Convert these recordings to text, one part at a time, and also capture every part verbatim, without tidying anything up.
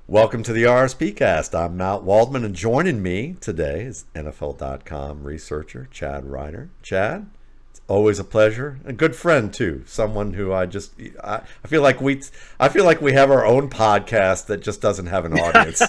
Welcome to the R S P cast. I'm Matt Waldman, and joining me today is N F L dot com researcher Chad Reiner. Chad, it's always a pleasure. A good friend too. Someone who I just I, I feel like we I feel like we have our own podcast that just doesn't have an audience.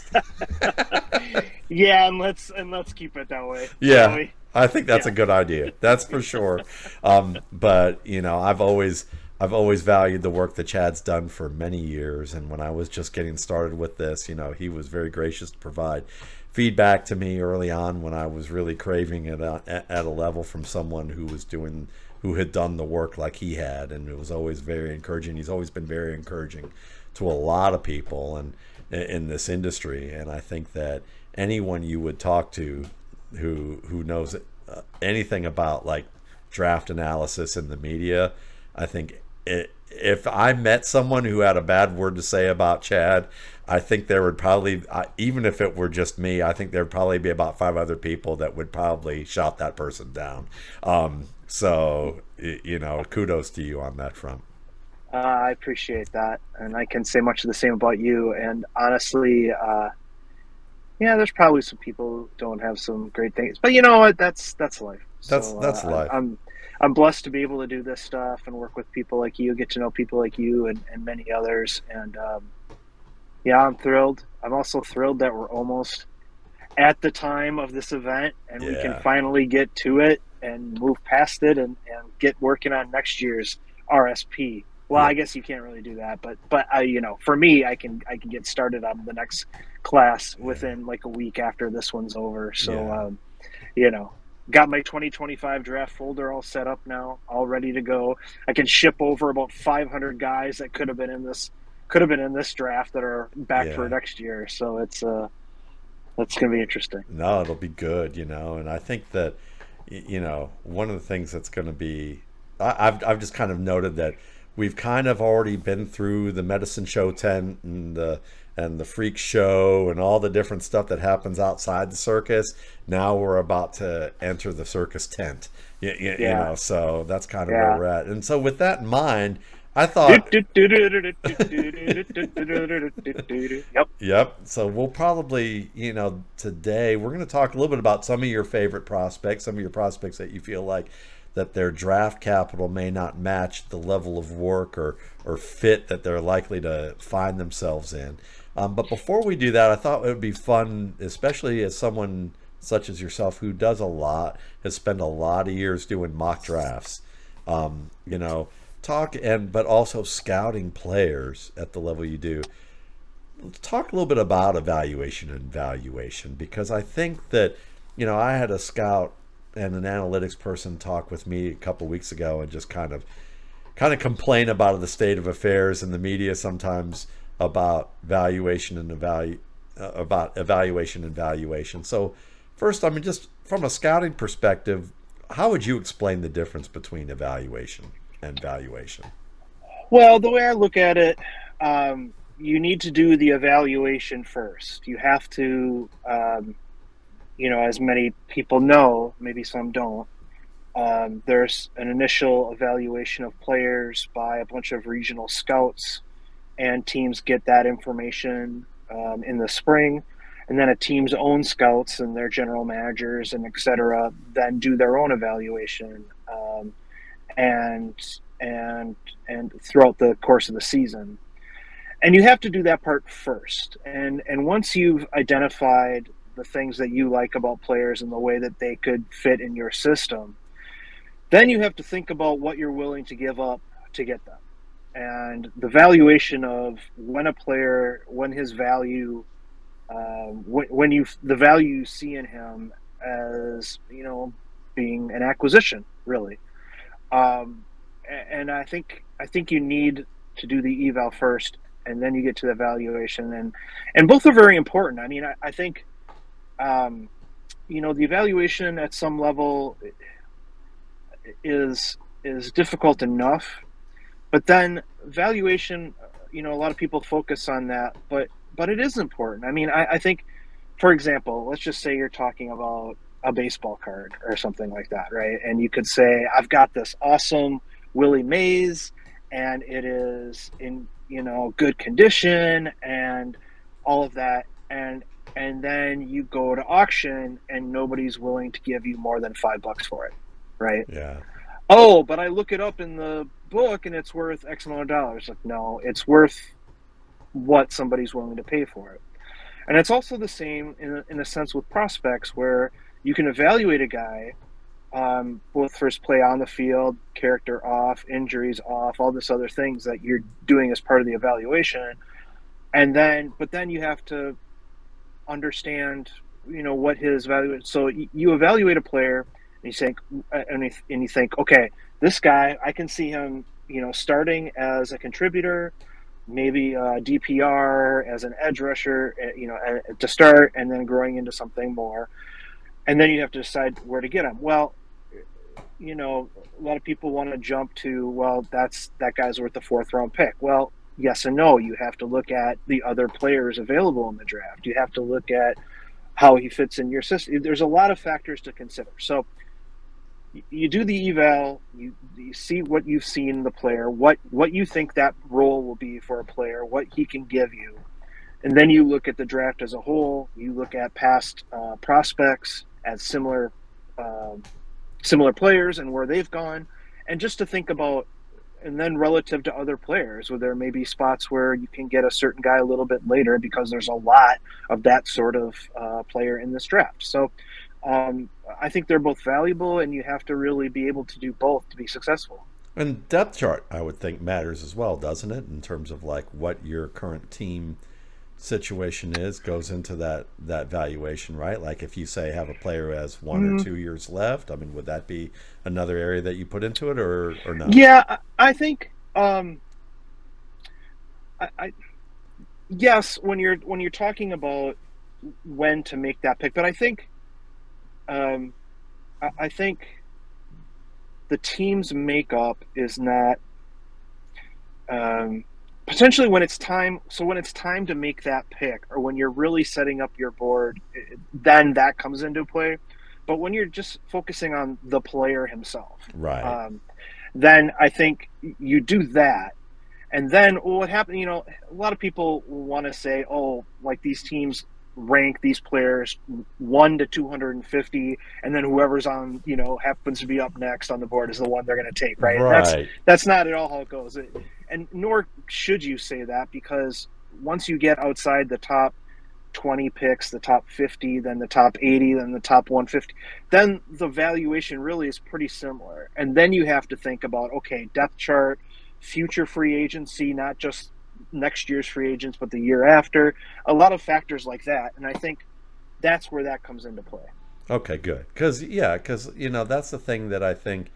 Yeah, and let's and let's keep it that way, shall Yeah, we? I think that's a Yeah. good idea. That's for sure. Um, but you know, I've always I've always valued the work that Chad's done for many years. And when I was just getting started with this, you know, he was very gracious to provide feedback to me early on when I was really craving it at a, at a level from someone who was doing who had done the work like he had, and it was always very encouraging. He's always been very encouraging to a lot of people and in this industry, and I think that anyone you would talk to who who knows uh, anything about like draft analysis in the media, I think it, if I met someone who had a bad word to say about Chad, I think there would probably, I, even if it were just me, I think there'd probably be about five other people that would probably shout that person down. Um, so, you know, kudos to you on that front. Uh, I appreciate that, and I can say much of the same about you. And honestly, uh, yeah, there's probably some people who don't have some great things, but you know what? That's that's life. That's So uh, that's I'm life. I'm I'm blessed to be able to do this stuff and work with people like you, get to know people like you, and, and many others. And um, yeah, I'm thrilled. I'm also thrilled that we're almost at the time of this event and we can Yeah, finally get to it and move past it and, and get working on next year's R S P. Well, yeah, I guess you can't really do that, but but I, you know, for me, I can I can get started on the next class yeah, within like a week after this one's over. So, yeah. um, you know, got my twenty twenty-five draft folder all set up now, all ready to go. I can ship over about five hundred guys that could have been in this could have been in this draft that are back for Yeah. next year. So it's uh that's gonna be interesting. No, it'll be good, you know. And I think that, y- you know, one of the things that's going to be, I, I've I've just kind of noted that we've kind of already been through the medicine show tent and the and the freak show and all the different stuff that happens outside the circus. Now we're about to enter the circus tent, you, you, you Yeah, know. So that's kind of where yeah. we're at. And so with that in mind, I Yep. thought, yep. So we'll probably, you know, today we're going to talk a little bit about some of your favorite prospects, some of your prospects that you feel like that their draft capital may not match the level of work or or fit that they're likely to find themselves in. Um, but before we do that, I thought it would be fun, especially as someone such as yourself who does a lot, has spent a lot of years doing mock drafts. Um, you know, talk and but also scouting players at the level you do. Let's talk a little bit about evaluation and valuation because I think that, you know, I had a scout and an analytics person talk with me a couple weeks ago and just kind of kind of complain about the state of affairs in the media sometimes about valuation and evalu- uh, about evaluation and valuation. So first, I mean, just from a scouting perspective, how would you explain the difference between evaluation and valuation? Well, the way I look at it, um, you need to do the evaluation first. You have to, um, you know, as many people know, maybe some don't. Um, there's an initial evaluation of players by a bunch of regional scouts, and teams get that information um, in the spring. And then a team's own scouts and their general managers and et cetera then do their own evaluation. Um, and and and throughout the course of the season. And you have to do that part first. And and once you've identified the things that you like about players and the way that they could fit in your system, then you have to think about what you're willing to give up to get them. And the valuation of when a player, when his value, um, when, when you the value you see in him as you know being an acquisition, really. Um, and I think I think you need to do the eval first, and then you get to the evaluation, and and both are very important. I mean, I, I think um, you know the evaluation at some level is is difficult enough, but then valuation, you know, a lot of people focus on that, but but it is important. I mean, I, I think, for example, let's just say you're talking about a baseball card or something like that, right? And you could say, I've got this awesome Willie Mays, and it is in you know good condition, and all of that, and and then you go to auction and nobody's willing to give you more than five bucks for it, right? Yeah. Oh, but I look it up in the book and it's worth X amount of dollars. Like, no, it's worth what somebody's willing to pay for it. And it's also the same in a, in a sense with prospects, where you can evaluate a guy, um, both for his play on the field, character off, injuries off, all this other things that you're doing as part of the evaluation. And then, but then you have to understand, you know, what his value is. So you evaluate a player, and you think, and you, and you think, okay, this guy, I can see him, you know, starting as a contributor, maybe a D P R as an edge rusher, you know, to start, and then growing into something more. And then you have to decide where to get him. Well, you know, a lot of people want to jump to, well, that's that guy's worth the fourth round pick. Well, yes and no. You have to look at the other players available in the draft. You have to look at how he fits in your system. There's a lot of factors to consider. So you do the eval, you, you see what you've seen in the player, what, what you think that role will be for a player, what he can give you. And then you look at the draft as a whole. You look at past uh, prospects as similar uh, similar players and where they've gone. And just to think about, and then relative to other players, where there may be spots where you can get a certain guy a little bit later because there's a lot of that sort of uh, player in this draft. So um, I think they're both valuable, and you have to really be able to do both to be successful. And depth chart, I would think, matters as well, doesn't it? In terms of like what your current team situation is, goes into that that valuation, right? Like if you say have a player who has one mm-hmm. or two years left, I mean, would that be another area that you put into it, or or not? Yeah, I think um, I, I yes, when you're when you're talking about when to make that pick, but I think um, I, I think the team's makeup is not um, potentially when it's time. So when it's time to make that pick, or when you're really setting up your board, then that comes into play. But when you're just focusing on the player himself, right, um, then I think you do that. And then what happened, you know, a lot of people want to say, oh, like these teams rank these players one to two hundred fifty, and then whoever's on, you know, happens to be up next on the board is the one they're going to take, right? Right. That's that's not at all how it goes. It, and nor should you say that, because once you get outside the top twenty picks, the top fifty, then the top eighty, then the top one fifty, then the valuation really is pretty similar. And then you have to think about, okay, depth chart, future free agency, not just next year's free agents, but the year after, a lot of factors like that. And I think that's where that comes into play. Okay, good. Because, yeah, because, you know, that's the thing that I think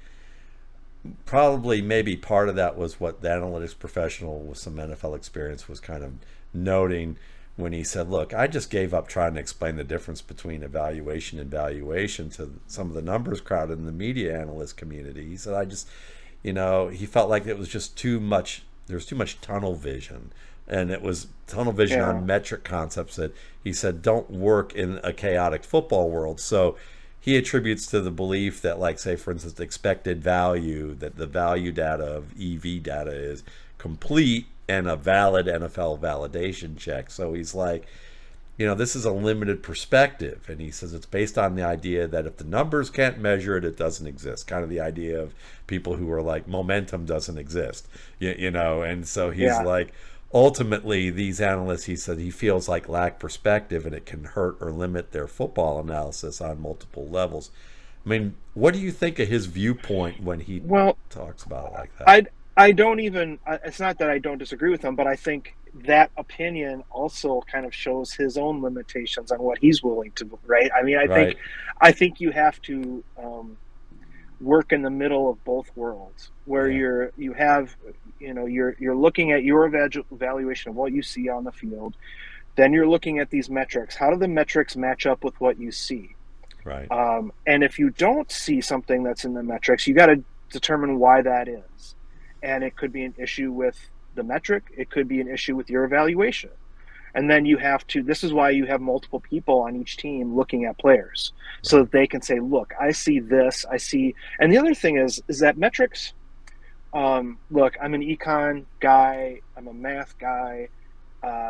probably maybe part of that was what the analytics professional with some N F L experience was kind of noting when he said, look, I just gave up trying to explain the difference between evaluation and valuation to some of the numbers crowd in the media analyst community. He said, I just, you know, he felt like it was just too much. There's too much tunnel vision, and it was tunnel vision yeah. on metric concepts that he said don't work in a chaotic football world. So he attributes to the belief that, like, say, for instance, expected value, that the value data of E V data is complete and a valid N F L validation check. So he's like, you know, this is a limited perspective. And he says it's based on the idea that if the numbers can't measure it, it doesn't exist. Kind of the idea of people who are like, momentum doesn't exist, you, you know. And so he's yeah. like, ultimately, these analysts, he said, he feels like lack perspective, and it can hurt or limit their football analysis on multiple levels. I mean, what do you think of his viewpoint when he well, talks about it like that? I I don't even, it's not that I don't disagree with him, but I think that opinion also kind of shows his own limitations on what he's willing to, right? I mean, I right. think I think you have to um, work in the middle of both worlds, where yeah. you're you have, you know, you're you're looking at your evaluation of what you see on the field, then you're looking at these metrics. How do the metrics match up with what you see? Right. Um, and if you don't see something that's in the metrics, you got to determine why that is. And it could be an issue with the metric. It could be an issue with your evaluation. And then you have to, this is why you have multiple people on each team looking at players, so that they can say, look, I see this, I see. And the other thing is, is that metrics, um, look, I'm an econ guy, I'm a math guy. Uh,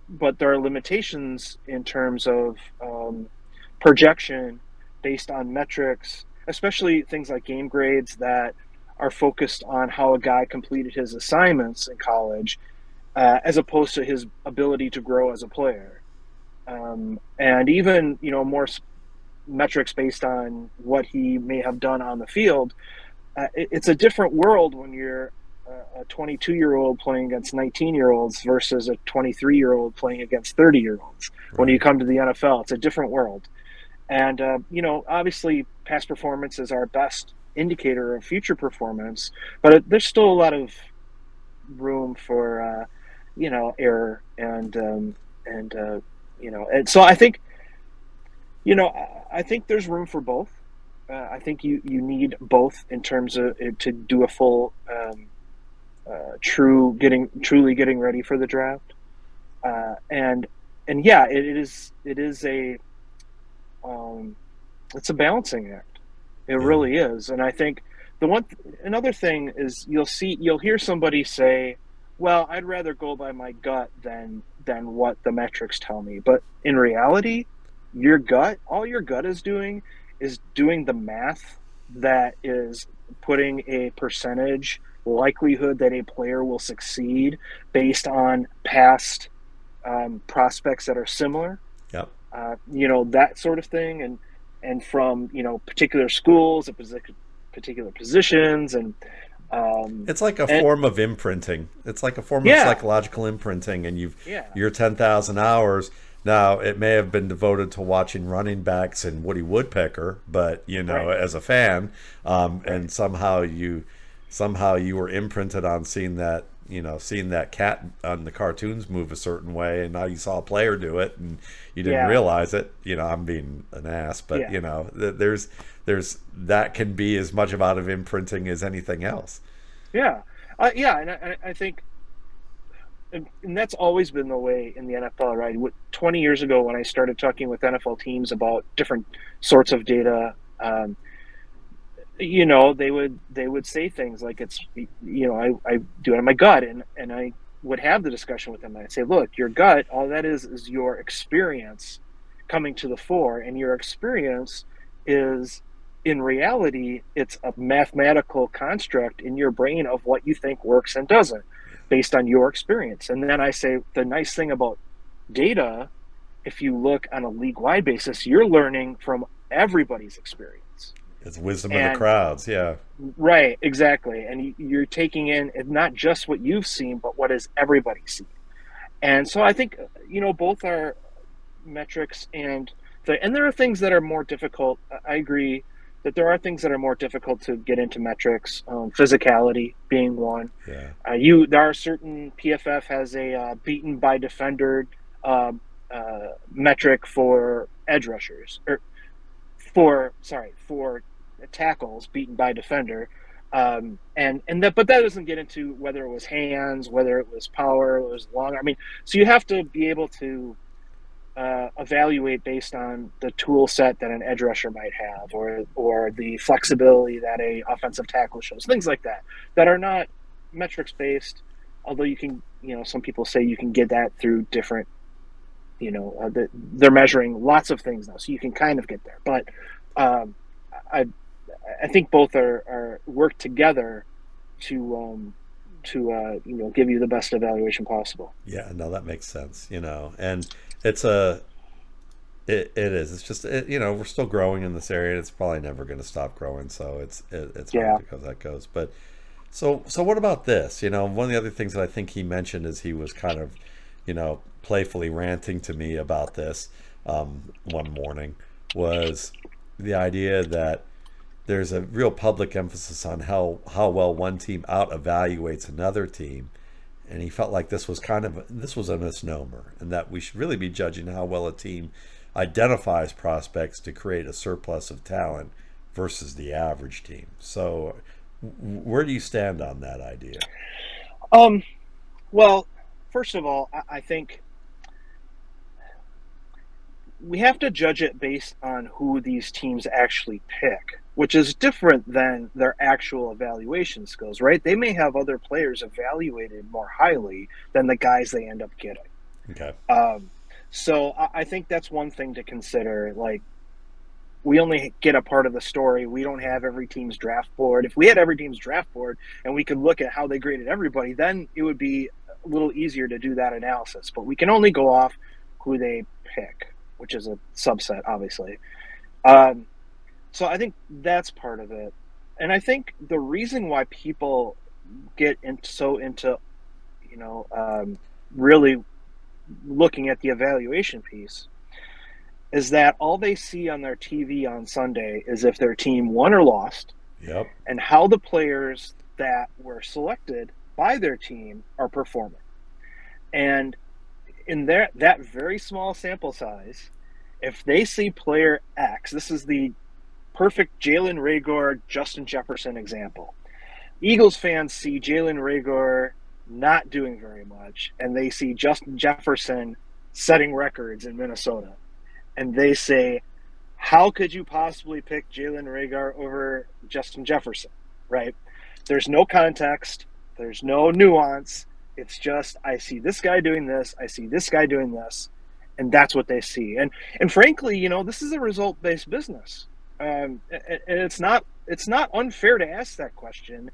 but there are limitations in terms of um, projection based on metrics, especially things like game grades that are focused on how a guy completed his assignments in college, uh, as opposed to his ability to grow as a player. Um, and even, you know, more metrics based on what he may have done on the field. Uh, it, it's a different world when you're a twenty-two year old playing against nineteen year olds versus a twenty-three year old playing against thirty year olds. Right. When you come to the N F L, it's a different world. And, uh, you know, obviously past performance is our best indicator of future performance, but it, there's still a lot of room for, uh, you know, error and, um, and, uh, you know, and so I think, you know, I think there's room for both. Uh, I think you, you need both in terms of to do a full, um, Uh, true getting truly getting ready for the draft, uh, and and yeah, it, it is it is a um, it's a balancing act. It yeah. really is, and I think the one another thing is you'll see you'll hear somebody say, "Well, I'd rather go by my gut than than what the metrics tell me." But in reality, your gut, all your gut is doing, is doing the math that is putting a percentage likelihood that a player will succeed based on past um, prospects that are similar. Yep. Uh, you know, that sort of thing. And, and from, you know, particular schools and particular positions. And um, it's like a and, form of imprinting. It's like a form yeah. of psychological imprinting. And you've, yeah. your ten thousand hours. Now, it may have been devoted to watching running backs and Woody Woodpecker, but, you know, right. as a fan, um, right. and somehow you, somehow you were imprinted on seeing that, you know, seeing that cat on the cartoons move a certain way, and now you saw a player do it, and you didn't yeah. realize it. You know, I'm being an ass, but yeah. you know, there's, there's that can be as much about of imprinting as anything else. Yeah, uh, yeah, and I, I think. And, and that's always been the way in the N F L, right? twenty years ago, when I started talking with N F L teams about different sorts of data, um, you know, they would they would say things like, "It's, you know, I, I do it on my gut," and and I would have the discussion with them. I'd say, "Look, your gut, all that is is your experience coming to the fore, and your experience is, in reality, it's a mathematical construct in your brain of what you think works and doesn't, based on your experience." And then I say, the nice thing about data, if you look on a league-wide basis, you're learning from everybody's experience. It's wisdom and, of the crowds, yeah. Right, exactly. And you're taking in not just what you've seen, but what has everybody seen. And so I think, you know, both are metrics, and the, and there are things that are more difficult. I agree that there are things that are more difficult to get into metrics, um, physicality being one. Yeah. Uh, you there are certain P F F has a uh, beaten by defender uh, uh, metric for edge rushers, or for sorry for tackles beaten by defender, um, and and that but that doesn't get into whether it was hands, whether it was power, it was long. I mean, so you have to be able to Uh, evaluate based on the tool set that an edge rusher might have, or or the flexibility that a offensive tackle shows, things like that, that are not metrics based. Although you can, you know, some people say you can get that through different, you know, uh, the, they're measuring lots of things now, so you can kind of get there. But um, I I think both are, are work together to um, to uh, you know, give you the best evaluation possible. Yeah, no, that makes sense. You know, and it's a, it, it is. It's just, it, you know, we're still growing in this area, and it's probably never going to stop growing. So it's, it, it's yeah. hard because that goes. But so, so what about this? You know, one of the other things that I think he mentioned is he was kind of, you know, playfully ranting to me about this um, one morning, was the idea that there's a real public emphasis on how, how well one team out evaluates another team. And he felt like this was kind of, this was a misnomer, and that we should really be judging how well a team identifies prospects to create a surplus of talent versus the average team. So where do you stand on that idea? Um, well, first of all, I, I think we have to judge it based on who these teams actually pick, which is different than their actual evaluation skills, right? They may have other players evaluated more highly than the guys they end up getting. Okay. Um, so I, I think that's one thing to consider. Like, we only get a part of the story. We don't have every team's draft board. If we had every team's draft board and we could look at how they graded everybody, then it would be a little easier to do that analysis. But we can only go off who they pick, which is a subset, obviously. Um, so I think that's part of it. And I think the reason why people get in, so into, you know, um, really looking at the evaluation piece is that all they see on their T V on Sunday is if their team won or lost, Yep. and how the players that were selected by their team are performing. And in their, that very small sample size, if they see player X, this is the perfect Jalen Reagor, Justin Jefferson example. Eagles fans see Jalen Reagor not doing very much, and they see Justin Jefferson setting records in Minnesota. And they say, how could you possibly pick Jalen Reagor over Justin Jefferson, right? There's no context. There's no nuance. It's just, I see this guy doing this. I see this guy doing this. And that's what they see. And and frankly, you know, this is a result-based business. Um, and it's not it's not unfair to ask that question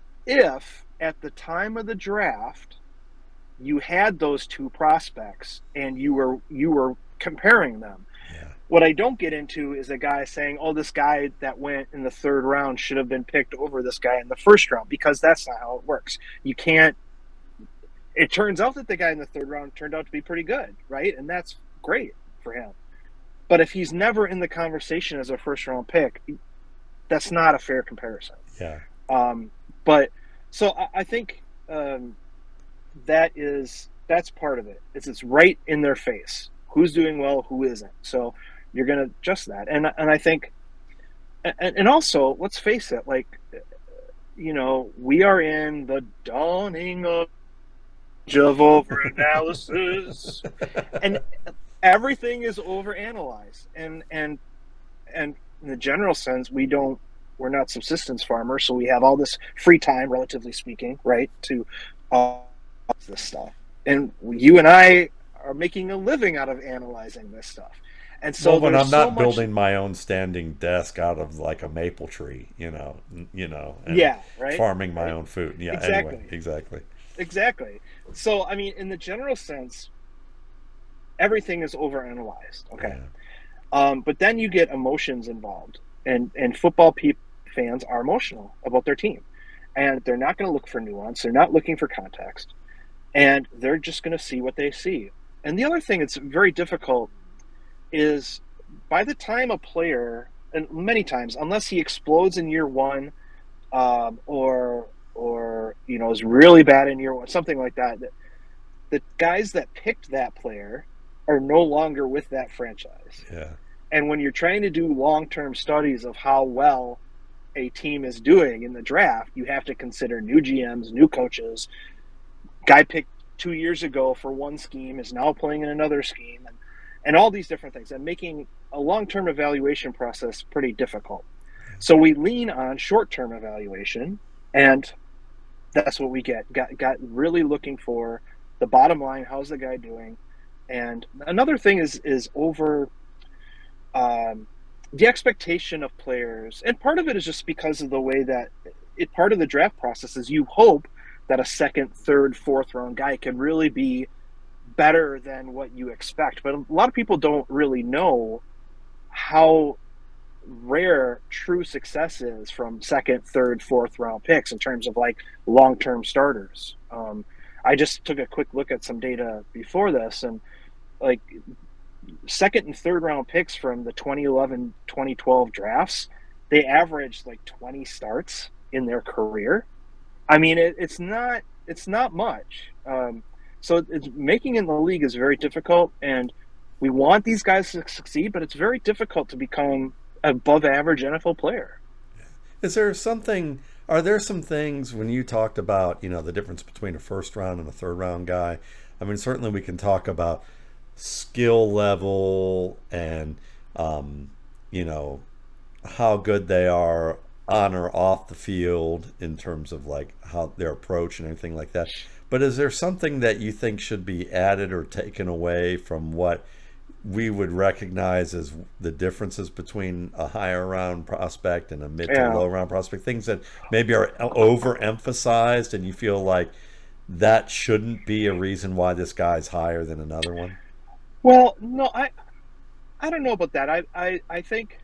if at the time of the draft you had those two prospects and you were you were comparing them. Yeah. What I don't get into is a guy saying, oh, this guy that went in the third round should have been picked over this guy in the first round, because that's not how it works. You can't. It turns out that the guy in the third round turned out to be pretty good, right? And that's great for him. But if he's never in the conversation as a first round pick, that's not a fair comparison. Yeah. Um, but so I, I think um, that is that's part of it. It's it's right in their face. Who's doing well, who isn't. So you're going to adjust that. And and I think, and, and also, let's face it, like, you know, we are in the dawning of of overanalysis, and everything is overanalyzed. And and and in the general sense, we don't. We're not subsistence farmers, so we have all this free time, relatively speaking, right, to uh, this stuff. And you and I are making a living out of analyzing this stuff. And so Well, when there's I'm so not much. building my own standing desk out of like a maple tree, you know, you know, and Yeah, right. farming my Right. own food. Yeah. Exactly. Anyway, exactly. Exactly. So, I mean, in the general sense, everything is overanalyzed. Okay. Yeah. Um, but then you get emotions involved, and and football pe- fans are emotional about their team, and they're not going to look for nuance. They're not looking for context, and they're just going to see what they see. And the other thing that's very difficult is by the time a player, and many times, unless he explodes in year one, um, or or you know is really bad in year one, something like that, that the guys that picked that player are no longer with that franchise. Yeah. And when you're trying to do long-term studies of how well a team is doing in the draft, you have to consider new G Ms, new coaches. Guy picked two years ago for one scheme is now playing in another scheme, and, and all these different things, and making a long-term evaluation process pretty difficult. So we lean on short-term evaluation, and that's what we get. Got got really looking for the bottom line. How's the guy doing? And another thing is is over um, the expectation of players, and part of it is just because of the way that it. Part of the draft process is you hope that a second, third, fourth round guy can really be better than what you expect. But a lot of people don't really know how rare true success is from second, third, fourth round picks in terms of like long term starters. Um, I just took a quick look at some data before this, and like second and third round picks from the twenty eleven twenty twelve drafts, they averaged like twenty starts in their career. I mean, it, it's not it's not much. Um, so it's, making in the league is very difficult, and we want these guys to succeed, but it's very difficult to become above average N F L player. Is there something? Are there some things when you talked about, you know, the difference between a first round and a third round guy? I mean, certainly we can talk about skill level and, um, you know, how good they are on or off the field in terms of like how their approach and everything like that. But is there something that you think should be added or taken away from what we would recognize as the differences between a higher round prospect and a mid to Yeah. low round prospect? Things that maybe are overemphasized, and you feel like that shouldn't be a reason why this guy's higher than another one? Well, no, I I don't know about that. I I I think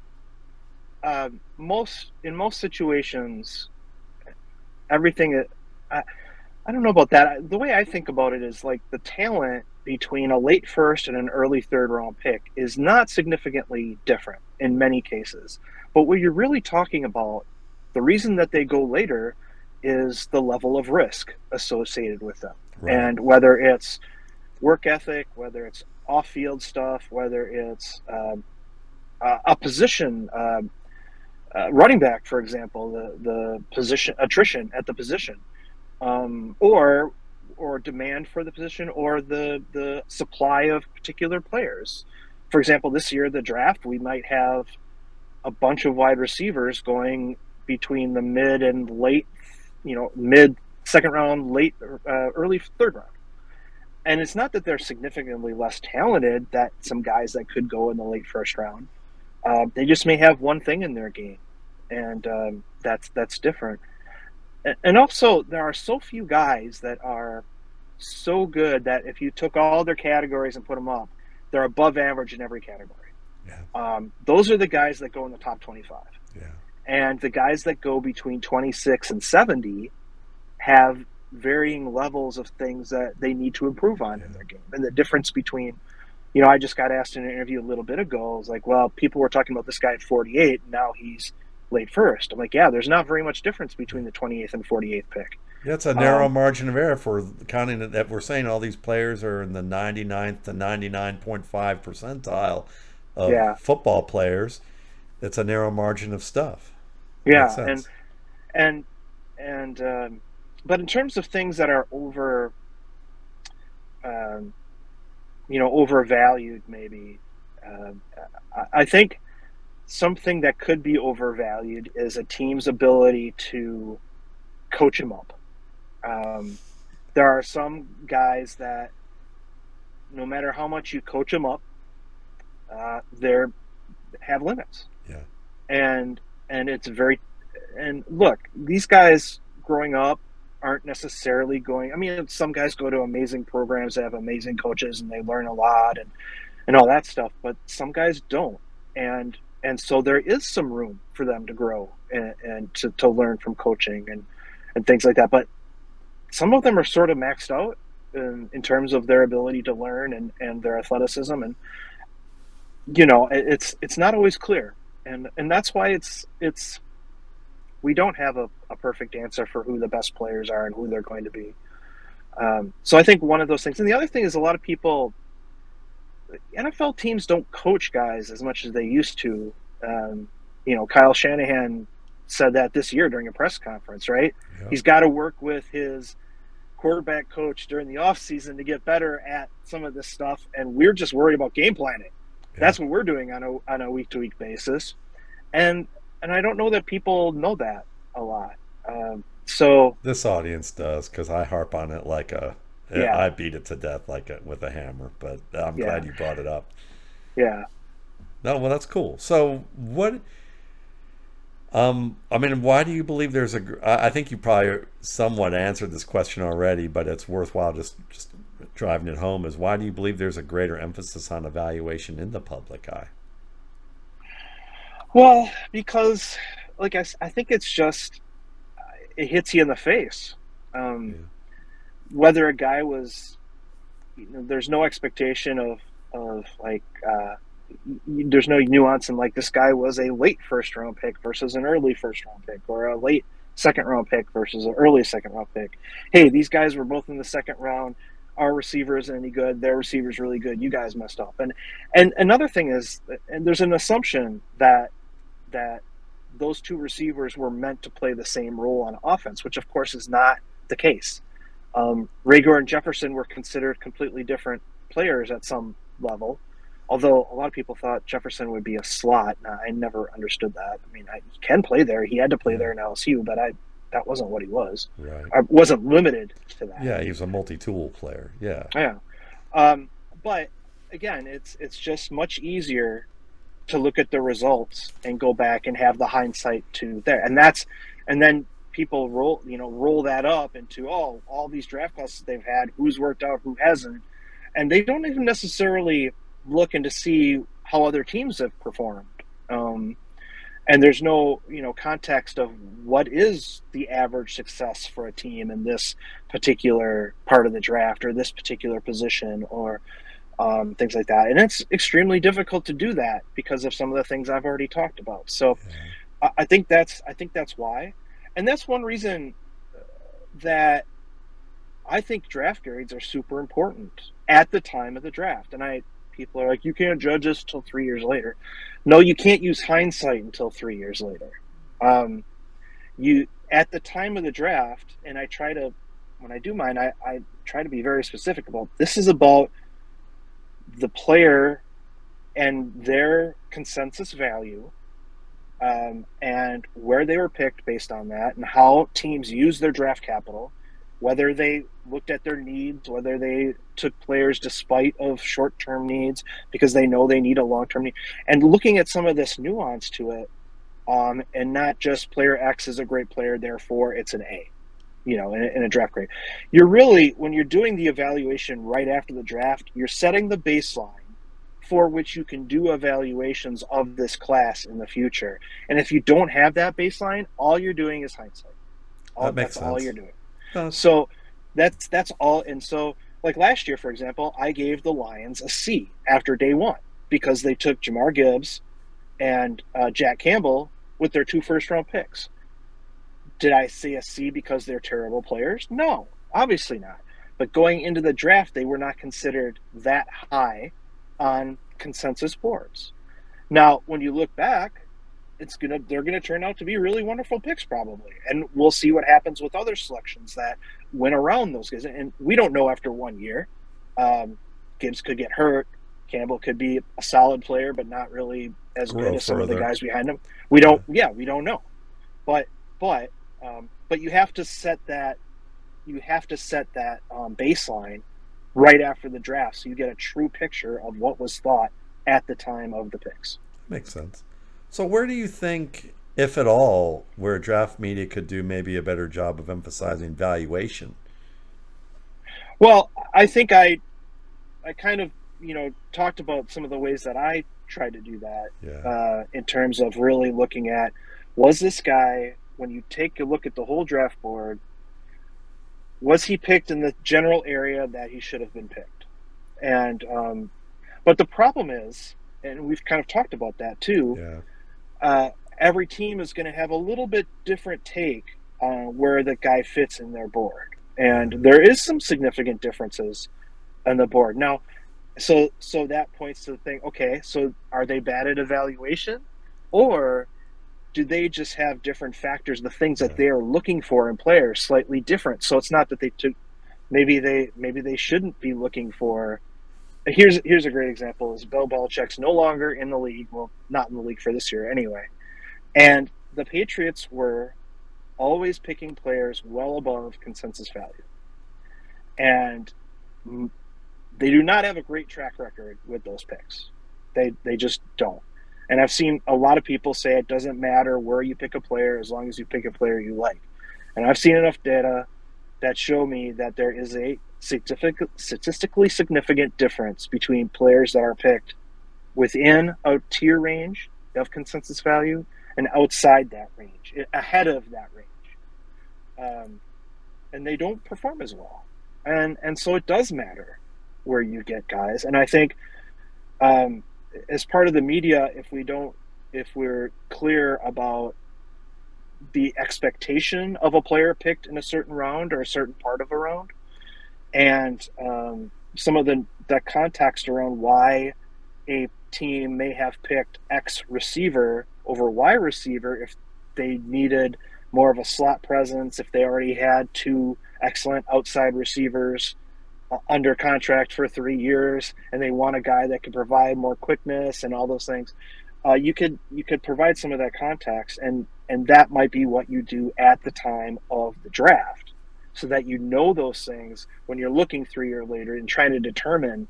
um, most in most situations, everything. that- I I don't know about that. I- The way I think about it is like the talent between a late first and an early third round pick is not significantly different in many cases. But what you're really talking about, the reason that they go later is the level of risk associated with them. Right. And whether it's work ethic, whether it's off field stuff, whether it's um, a, a position, um, uh, running back, for example, the, the position attrition at the position, um, or or demand for the position, or the the supply of particular players. For example, this year the draft, we might have a bunch of wide receivers going between the mid and late, you know, mid second round, late uh, early third round. And it's not that they're significantly less talented that some guys that could go in the late first round. Uh, they just may have one thing in their game, and um, that's that's different. And also, there are so few guys that are so good that if you took all their categories and put them up, they're above average in every category. Yeah. Um, those are the guys that go in the top twenty-five. Yeah. And the guys that go between twenty-six and seventy have varying levels of things that they need to improve on Yeah. in their game. And the difference between, you know, I just got asked in an interview a little bit ago, I was like, well, people were talking about this guy at forty-eight, and now he's late first. I'm like, yeah, there's not very much difference between the twenty-eighth and forty-eighth pick. That's a narrow Um, margin of error for counting it, that we're saying all these players are in the ninety-ninth to ninety-nine point five percentile of yeah, football players. It's a narrow margin of stuff. Makes yeah, and sense. and and um, but in terms of things that are over, um, you know, overvalued, maybe, um, I, I think something that could be overvalued is a team's ability to coach him up. Um, there are some guys that, no matter how much you coach them up, uh, they're have limits, Yeah. and and it's very, and look, these guys growing up aren't necessarily going. I mean, some guys go to amazing programs that have amazing coaches and they learn a lot and and all that stuff, but some guys don't, and and so there is some room for them to grow and, and to, to learn from coaching and and things like that. But some of them are sort of maxed out in, in terms of their ability to learn and, and their athleticism, and you know it's it's not always clear, and and that's why it's it's we don't have a, a perfect answer for who the best players are and who they're going to be. Um, so I think one of those things, and the other thing is a lot of people, N F L teams don't coach guys as much as they used to. Um, you know, Kyle Shanahan said that this year during a press conference, right? Yeah. He's got to work with his quarterback coach during the offseason to get better at some of this stuff, and we're just worried about game planning. Yeah. That's what we're doing on a on a week to week basis, and and I don't know that people know that a lot. Um, so This audience does, because I harp on it like a, yeah, I beat it to death like a, with a hammer. But I'm yeah, glad you brought it up. yeah. No, well, that's cool. So what? Um, I mean, why do you believe there's a? gr- I I think you probably somewhat answered this question already, but it's worthwhile just just driving it home. Is why do you believe there's a greater emphasis on evaluation in the public eye? Well, because like I, s- I think it's just it hits you in the face. Yeah. Um, whether a guy was, you know, there's no expectation of of like uh, there's no nuance in like this guy was a late first round pick versus an early first round pick, or a late second round pick versus an early second round pick. Hey, these guys were both in the second round. Our receiver isn't any good. Their receiver's really good. You guys messed up. And and another thing is, and there's an assumption that that those two receivers were meant to play the same role on offense, which of course is not the case. Um, Rager and Jefferson were considered completely different players at some level, although a lot of people thought Jefferson would be a slot. Now, I never understood that. I mean, I, he can play there. He had to play Yeah. there in L S U, but I, that wasn't what he was. Right. I wasn't limited to that. Yeah, he was a multi-tool player. Yeah. Yeah. Um, but again, it's it's just much easier to look at the results and go back and have the hindsight to there. And that's and then people roll you know roll that up into, oh, all these draft classes they've had, who's worked out, who hasn't, and they don't even necessarily look into see how other teams have performed. Um, and there's no you know context of what is the average success for a team in this particular part of the draft or this particular position or um, things like that. And it's extremely difficult to do that because of some of the things I've already talked about. So Yeah. I, I think that's I think that's why, and that's one reason that I think draft grades are super important at the time of the draft. And I people are like, you can't judge us till three years later. No, you can't use hindsight until three years later. Um, you at the time of the draft, and I try to when I do mine, I, I try to be very specific about this is about the player and their consensus value, um, and where they were picked based on that, and how teams use their draft capital, whether they looked at their needs, whether they took players despite of short-term needs because they know they need a long-term need, and looking at some of this nuance to it, um, and not just player X is a great player, therefore it's an A, you know, in a, in a draft grade. You're really, when you're doing the evaluation right after the draft, you're setting the baseline for which you can do evaluations of this class in the future. And if you don't have that baseline, all you're doing is hindsight. All, That makes that's all sense. you're doing. Uh, So that's that's all. And so, like last year, for example, I gave the Lions a C after day one because they took Jamar Gibbs and uh, Jack Campbell with their two first-round picks. Did I say a C because they're terrible players? No, obviously not. But going into the draft, they were not considered that high on consensus boards. Now, when you look back, it's gonna they're gonna turn out to be really wonderful picks probably, and we'll see what happens with other selections that went around those guys. And we don't know after one year. Um, Gibbs could get hurt. Campbell could be a solid player, but not really as grow good as some of the further. guys behind him. We don't. Yeah, we don't know. But but um, but you have to set that you have to set that um, baseline right after the draft, so you get a true picture of what was thought at the time of the picks. Makes sense. So where do you think, if at all, where draft media could do maybe a better job of emphasizing valuation? Well, I think I I kind of you know talked about some of the ways that I try to do that, Yeah. uh, in terms of really looking at, was this guy, when you take a look at the whole draft board, was he picked in the general area that he should have been picked? And um, but the problem is, and we've kind of talked about that too, Yeah. uh, every team is going to have a little bit different take on where the guy fits in their board, and there is some significant differences on the board now. So so that points to the thing. Okay, so are they bad at evaluation, or do they just have different factors? The things that Yeah. they are looking for in players slightly different. So it's not that they took. Maybe they maybe they shouldn't be looking for. Here's here's a great example: is Bill Belichick's no longer in the league. Well, not in the league for this year anyway. And the Patriots were always picking players well above consensus value, and they do not have a great track record with those picks. They they just don't. And I've seen a lot of people say it doesn't matter where you pick a player as long as you pick a player you like. And I've seen enough data that show me that there is a statistically significant difference between players that are picked within a tier range of consensus value and outside that range, ahead of that range. Um, and they don't perform as well. And and so it does matter where you get guys. And I think um, as part of the media, if we don't, if we're clear about the expectation of a player picked in a certain round or a certain part of a round, and um, some of the, the context around why a team may have picked X receiver over Y receiver if they needed more of a slot presence, if they already had two excellent outside receivers uh, under contract for three years, and they want a guy that could provide more quickness and all those things. Uh, you could you could provide some of that context, and and that might be what you do at the time of the draft, so that you know those things when you're looking three years later and trying to determine,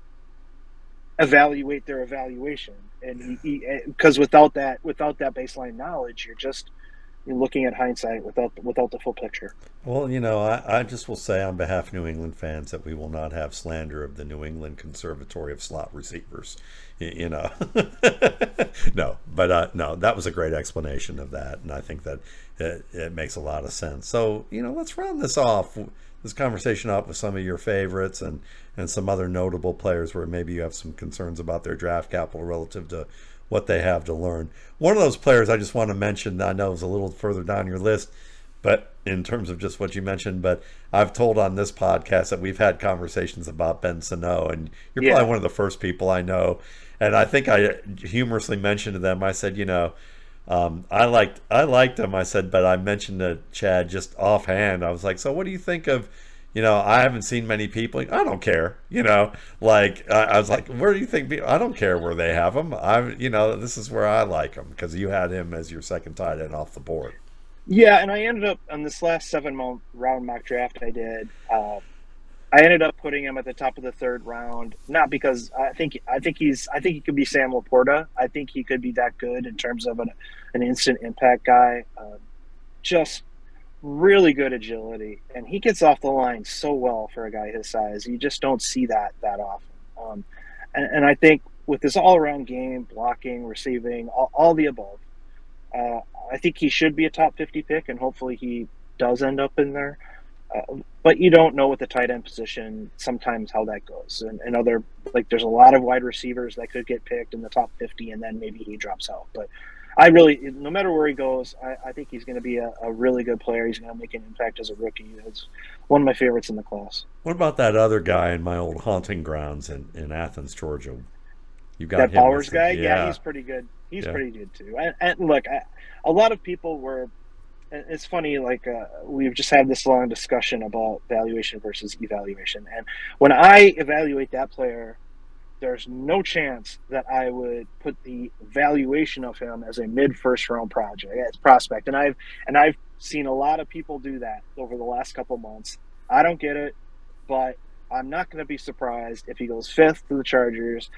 evaluate their evaluation. And because without that, without that baseline knowledge, you're just you're looking at hindsight without without the full picture. Well, you know, I, I just will say on behalf of New England fans that we will not have slander of the New England Conservatory of Slot Receivers. You, you know, no, but uh, no, that was a great explanation of that, and I think that it, it makes a lot of sense. So, you know, let's round this off, this conversation up with some of your favorites and and some other notable players where maybe you have some concerns about their draft capital relative to what they have to learn. One of those players I just want to mention, I know is a little further down your list, but in terms of just what you mentioned, but I've told on this podcast that we've had conversations about Ben Sano, and you're yeah. probably one of the first people I know. And I think I humorously mentioned to them, I said, you know, um, I liked I liked him. I said, but I mentioned to Chad just offhand. I was like, so what do you think of, you know, I haven't seen many people. I don't care, you know, like I, I was like, where do you think? I don't care where they have him. I, you know, this is where I like him because you had him as your second tight end off the board. Yeah, and I ended up on this last seven round mock draft I did. Uh, I ended up putting him at the top of the third round, not because I think I think he's I think he could be Sam Laporta. I think he could be that good in terms of an an instant impact guy. Uh, just really good agility, and he gets off the line so well for a guy his size. You just don't see that that often. Um, and, and I think with this all around game, blocking, receiving, all, all the above. Uh, I think he should be a top fifty pick, and hopefully he does end up in there. Uh, but you don't know with the tight end position sometimes how that goes. And, and other, like there's a lot of wide receivers that could get picked in the top fifty, and then maybe he drops out. But I really, no matter where he goes, I, I think he's going to be a, a really good player. He's going to make an impact as a rookie. It's one of my favorites in the class. What about that other guy in my old haunting grounds in, in Athens, Georgia? You got that him Bowers guy? Yeah. yeah, he's pretty good. He's yeah. pretty good too. And, and look, I, a lot of people were. It's funny. Like uh, we've just had this long discussion about valuation versus evaluation, and when I evaluate that player, there's no chance that I would put the valuation of him as a mid first round project as prospect. And I've and I've seen a lot of people do that over the last couple months. I don't get it, but I'm not going to be surprised if he goes fifth to the Chargers,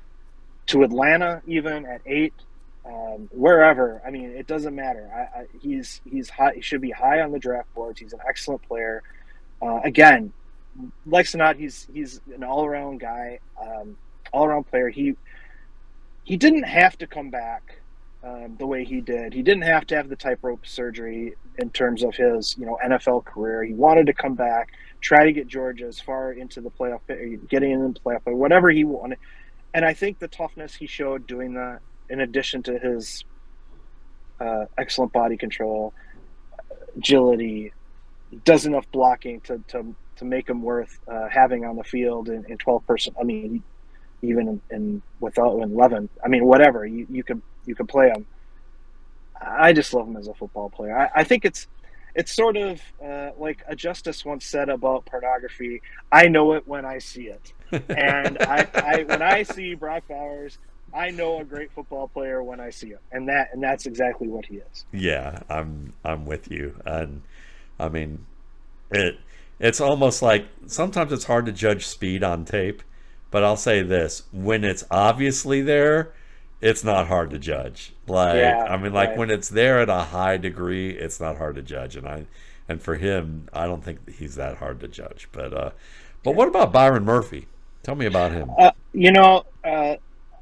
to Atlanta even at eight, um, wherever. I mean, it doesn't matter. I, I, he's he's high. He should be high on the draft boards. He's an excellent player. Uh, again, likes or not, he's he's an all around guy, um, all around player. He he didn't have to come back um, the way he did. He didn't have to have the tightrope surgery in terms of his you know N F L career. He wanted to come back, try to get Georgia as far into the playoff, getting in the playoff, or whatever he wanted. And I think the toughness he showed doing that, in addition to his uh, excellent body control, agility, does enough blocking to to, to make him worth uh, having on the field in, in twelve person. I mean, even in, in without in eleven. I mean, whatever you you could you could play him. I just love him as a football player. I, I think it's it's sort of uh, like a Justice once said about pornography. I know it when I see it. And I, I, when I see Brock Bowers, I know a great football player when I see him, and that, and that's exactly what he is. Yeah, I'm, I'm with you, and I mean, it, it's almost like sometimes it's hard to judge speed on tape, but I'll say this: when it's obviously there, it's not hard to judge. Like, yeah, I mean, like right. when it's there at a high degree, it's not hard to judge, and I, and for him, I don't think he's that hard to judge. But, uh, but what about Byron Murphy? Tell me about him. Uh, you know, uh,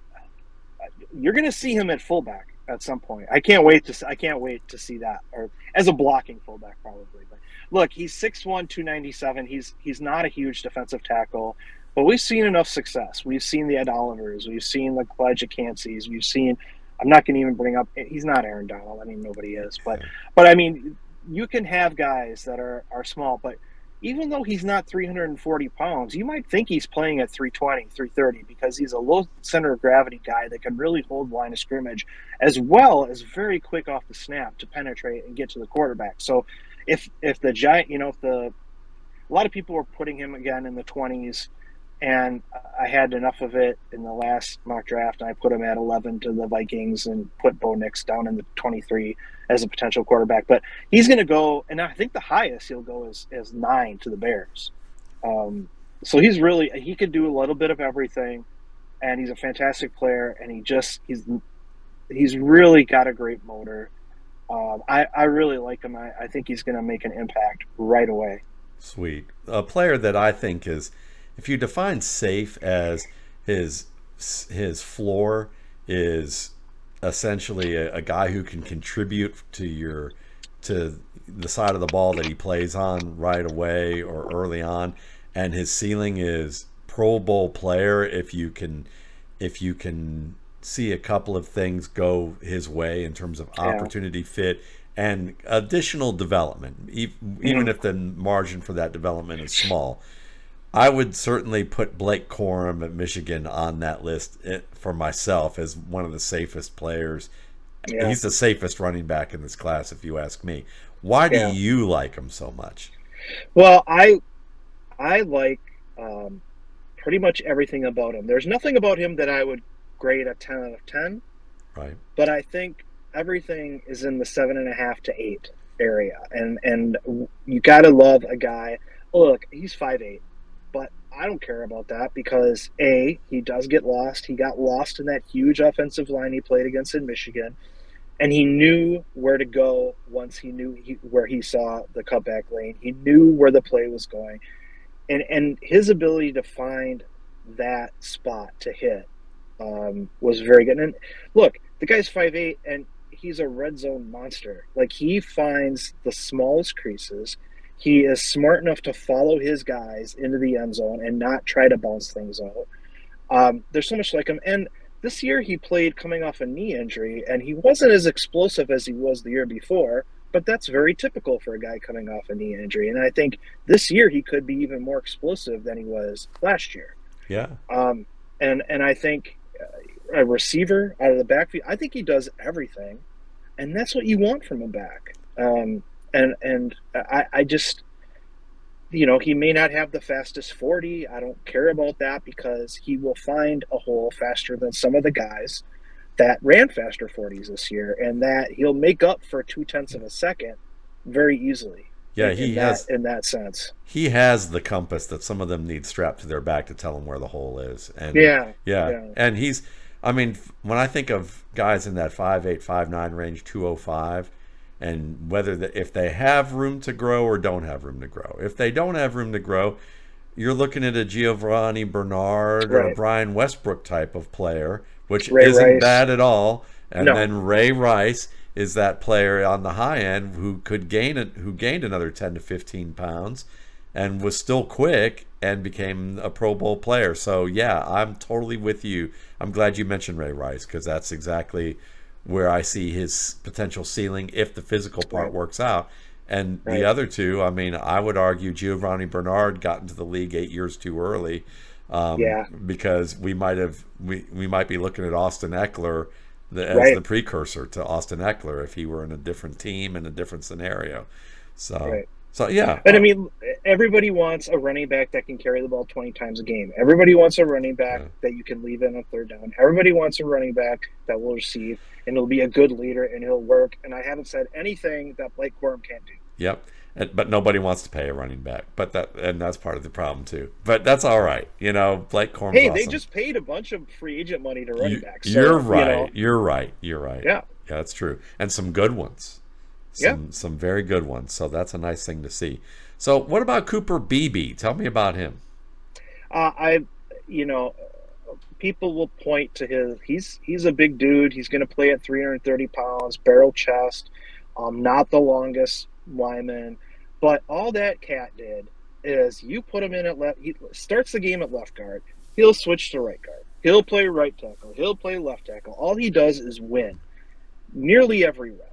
you're going to see him at fullback at some point. I can't wait to. I can't wait to see that, or as a blocking fullback probably. But look, he's six one, two ninety-seven. He's he's not a huge defensive tackle, but we've seen enough success. We've seen the Ed Olivers. We've seen the Elijah Canseys. We've seen. I'm not going to even bring up. He's not Aaron Donald. I mean, nobody is. But but I mean, you can have guys that are are small, but. Even though he's not three hundred forty pounds, you might think he's playing at three twenty, three thirty because he's a low center of gravity guy that can really hold line of scrimmage as well as very quick off the snap to penetrate and get to the quarterback. So if if the Giant, you know, if the a lot of people were putting him again in the twenties, and I had enough of it in the last mock draft, and I put him at eleven to the Vikings and put Bo Nix down in the twenty-three as a potential quarterback. But he's going to go, and I think the highest he'll go is, is nine to the Bears. Um, so he's really, he could do a little bit of everything, and he's a fantastic player, and he just, he's he's really got a great motor. Um, I, I really like him. I, I think he's going to make an impact right away. Sweet. A player that I think is, if you define safe as his his floor is essentially a, a guy who can contribute to your to the side of the ball that he plays on right away or early on, and his ceiling is Pro Bowl player if you can if you can see a couple of things go his way in terms of opportunity yeah. fit and additional development, even mm-hmm. if the margin for that development is small. I would certainly put Blake Corum at Michigan on that list for myself as one of the safest players. Yeah. He's the safest running back in this class, if you ask me. Why do yeah. you like him so much? Well, I I like um, pretty much everything about him. There's nothing about him that I would grade a ten out of ten. Right. But I think everything is in the seven and a half to eight area, and and you got to love a guy. Look, he's five eight. But I don't care about that because, A, he does get lost. He got lost in that huge offensive line he played against in Michigan, and he knew where to go once he knew he, where he saw the cutback lane. He knew where the play was going. And and his ability to find that spot to hit um, was very good. And look, the guy's five eight, and he's a red zone monster. Like, he finds the smallest creases. He is smart enough to follow his guys into the end zone and not try to bounce things out. Um, there's so much like him. And this year he played coming off a knee injury, and he wasn't as explosive as he was the year before, but that's very typical for a guy coming off a knee injury. And I think this year he could be even more explosive than he was last year. Yeah. Um, and, and I think a receiver out of the backfield, I think he does everything. And that's what you want from a back. Um, And and I, I just, you know, he may not have the fastest forty. I don't care about that because he will find a hole faster than some of the guys that ran faster forties this year, and that he'll make up for two tenths of a second very easily. Yeah, in, he in has that, in that sense. He has the compass that some of them need strapped to their back to tell them where the hole is. And yeah, yeah, yeah. and he's, I mean, when I think of guys in that five eight, five nine range, two oh five. And whether the, if they have room to grow or don't have room to grow. If they don't have room to grow, you're looking at a Giovanni Bernard right. or a Brian Westbrook type of player, which Ray isn't Rice. bad at all. And no. then Ray Rice is that player on the high end who could gain it, who gained another ten to fifteen pounds, and was still quick and became a Pro Bowl player. So yeah, I'm totally with you. I'm glad you mentioned Ray Rice because that's exactly where I see his potential ceiling if the physical part right. works out. And right. the other two, I mean, I would argue Giovanni Bernard got into the league eight years too early. Um, yeah. Because we might have we, we might be looking at Austin Eckler the, as right. the precursor to Austin Eckler if he were in a different team in a different scenario. So right. So yeah, but I mean, everybody wants a running back that can carry the ball twenty times a game. Everybody wants a running back yeah. that you can leave in on third down. Everybody wants a running back that will receive, and he'll be a good leader, and he'll work. And I haven't said anything that Blake Corum can't do. Yep, and, but nobody wants to pay a running back. But that and that's part of the problem too. But that's all right, you know. Blake Corum. Hey, awesome. They just paid a bunch of free agent money to running you, backs. So, you're right. You know, you're right. You're right. Yeah, yeah, that's true, and some good ones. Some, yeah. some very good ones. So that's a nice thing to see. So what about Cooper Beebe? Tell me about him. Uh, I, you know, people will point to his. He's he's a big dude. He's going to play at three hundred thirty pounds, barrel chest, um, not the longest lineman, but all that cat did is you put him in at left. He starts the game at left guard. He'll switch to right guard. He'll play right tackle. He'll play left tackle. All he does is win, nearly every rep.